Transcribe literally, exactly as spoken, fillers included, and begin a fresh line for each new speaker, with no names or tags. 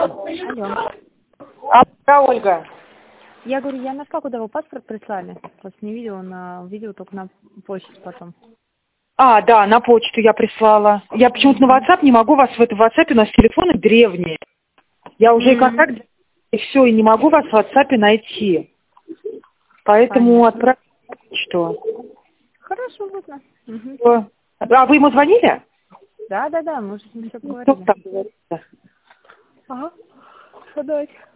Алло.
А, да, Ольга.
Я говорю, я нашла, куда вы паспорт прислали. Просто не видела, на видео только на почте потом.
А, да, на почту я прислала. Я почему-то на WhatsApp не могу вас в этом WhatsApp, у нас телефоны древние. Я уже и
Mm-hmm.
контакт, и все, и не могу вас в WhatsApp найти. Поэтому
Понятно.
отправьте почту.
Хорошо, ладно. Угу.
Что? А вы ему звонили?
Да, да, да, мы уже с ним все
Ну, кто
поговорили.
там говорит?
Ага. Подать.